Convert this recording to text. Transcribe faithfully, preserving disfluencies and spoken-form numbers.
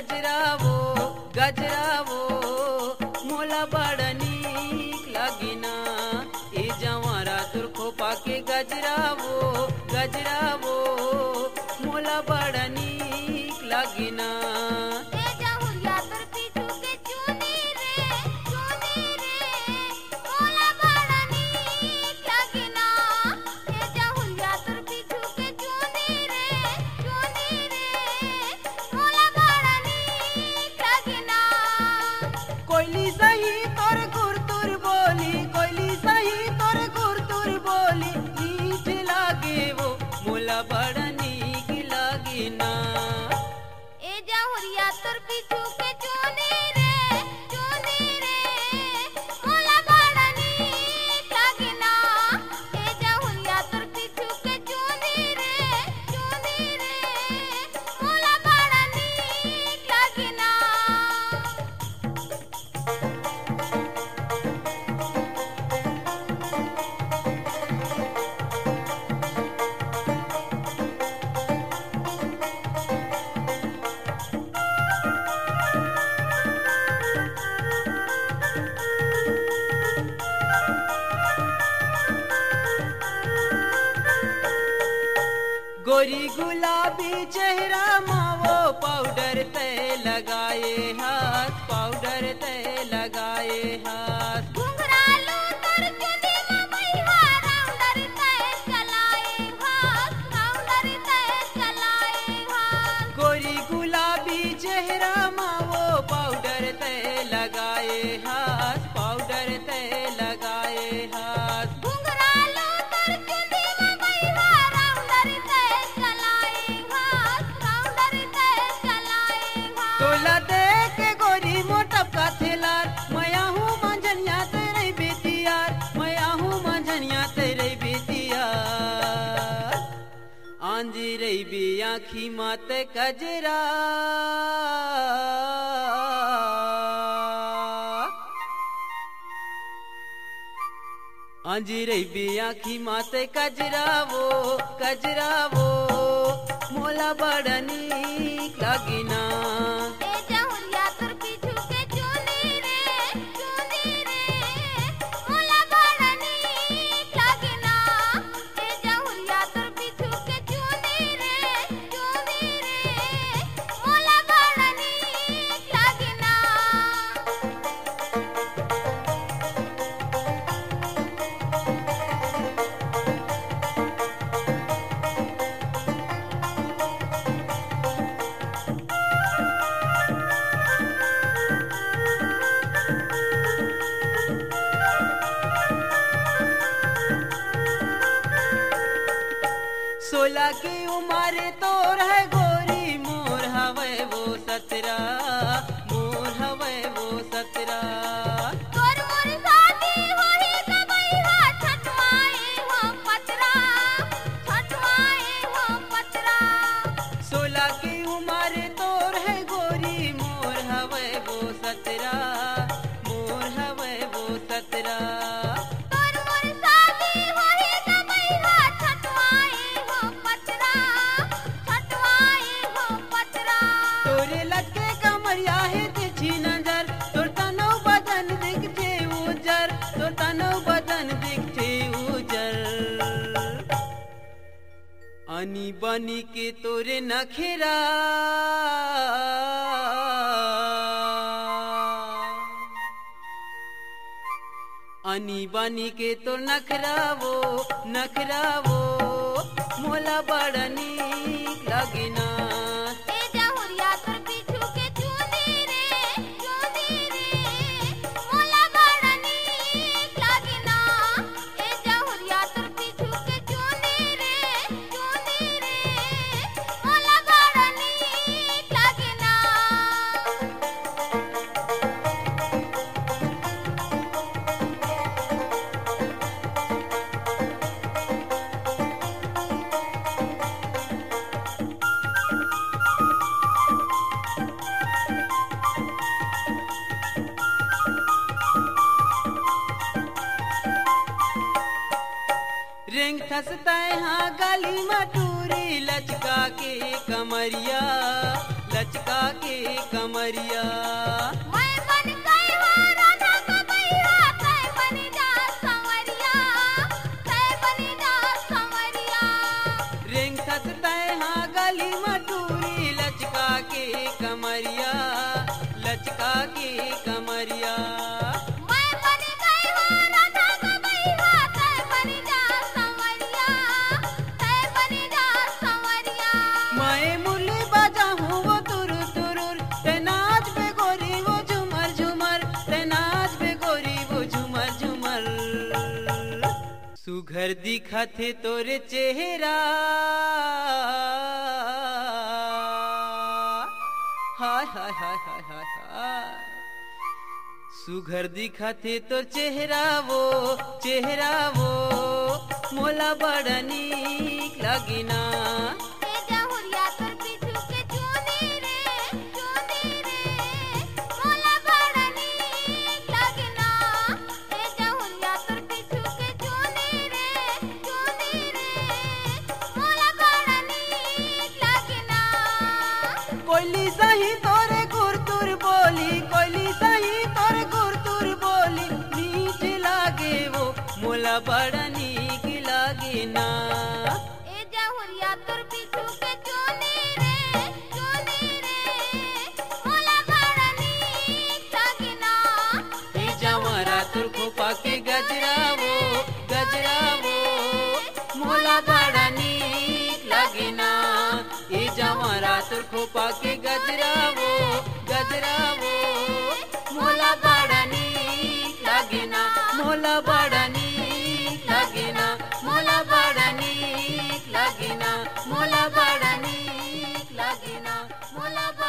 गजरावो गजरावो मोला बड़ा नीक लागिना ए जवारा तुर खोपा के गजरावो गजरावो मोला बड़ा नीक लागिना कोयली सही तोर गुरतुर बोली कोयली सही तोर गुरतुर बोली मीठ लागे वो मोला बड़ा नीक लागिना ए जाहुरिया तोर पीछू के चूनी रे चूनी रे मोला बड़ा नीक लागिना ए जाहुरिया तोर पीछू के चूनी रे चूनी रे मोला बड़ा नीक लागिना गोरी गुलाबी चेहरा मावो पाउडर ते लगाए हाथ पाउडर ते लगाए हाथ घुंघरालू तोर चुनी में मैहा राउंडर ते चलाए हाथ राउंडर ते चलाए हाथ गोरी गुलाबी चेहरा मावो पाउडर ते लगाए हाथ पाउडर ते लगाए हाथ घुंघरालू तोर चुनी में मैहा राउंडर ते चलाए हाथ राउंडर ते चलाए हाथ तोला देख के गोरी मोटप का थेलार मया हूँ मंझनिया तेरे बेतियार मया हूँ मंझनिया तेरे बेतियार आंजी रही बे आँखी माते कजरा आंजी रही बे आँखी माते कजरावो कजरावो मोला बड़ा नीक लागिना ए जाहुरिया तोर पीछू के चूनी रे चूनी रे मोला बड़ा नीक लागिना ए जाहुरिया तोर पीछू के चूनी रे चूनी रे मोला बड़ा नीक लागिना सोलह की उम्र तोर है गोरी मोर हवे वो सतरा मोर हवे वो सतरा तोर मोर शादी होही कबैहा छटवाए हो पतरा छटवाए हो पतरा सोलह की उम्र तोर है गोरी मोर हवे वो सतरा मोर हवे वो सतरा तोर मोर शादी होही कबैहा छटवाए हो पतरा छटवाए हो पतरा तोरे लटके कमरिया है तिरछी नजर तोर तनो बदन दिखते उजर तोर तनो बदन दिखते उजर आनी बानी के तोरे नखरा आनी बानी के तो नखरावो नखरावो मोला बड़ा नीक लागिना ए जाहुरिया तोर पीछू के चूनी रे चूनी रे मोला बड़ा नीक लागिना ए जाहुरिया तोर पीछू के चूनी रे चूनी रे मोला बड़ा नीक लागिना रेंग थसता हाँ गली मटूरी लचका के कमरिया लचका के कमरिया। मैं बन गई हूँ राधा कबैया, तै बनी जा संवरिया, तै बनी जा संवरिया। रेंगत तय हाँ गली मटूरी, लचका के कमरिया, लचका के कमरिया। मैं बन गई हूँ राधा कबैया, तै बनी जा संवरिया, तै बनी जा संवरिया। मैं मुरली बजा हूँ वो तुरु तुरुर, ते नाच बे गोरी वो झूमर झूमर, ते नाच बे गोरी वो झूमर झूमर। सुघर दिखा थे तोरे चेहरा, हाय हाय हाय हाय हाय हाय। सुघर दिखा थे तो चेहरा वो, चेहरा वो मोला बड़ा नीक लगिना। ए जहुरिया तोर पीछू के चूनी रे, चूनी रे, मोला बड़ा नीक लगिना। ए जहुरिया तोर पीछू के चूनी रे, चूनी रे, मोला बड़ा नीक लगिना। कोयली सही तोरे गुरतुर बोली, कोयली सही तोरे गुरतुर बोली, मीठ लागे वो मोला बड़ा नीक लागे ना। ए जहुरिया तोर पीछू के चूनी रे, चूनी रे, मोला बड़ा नीक लगिना। हे जवारा तुर खोपा के गजरा वो, गजरा वो मोला बड़ा नीक लगेना। हे जवारा तुर खोपा के गजरा वो, गजरा वो मोला बड़ा नीक लगेना, मोला बड़ा नीक लगेना, मोला बड़ा नीक लगेना, मोला बड़ा नीक लगेना, मोला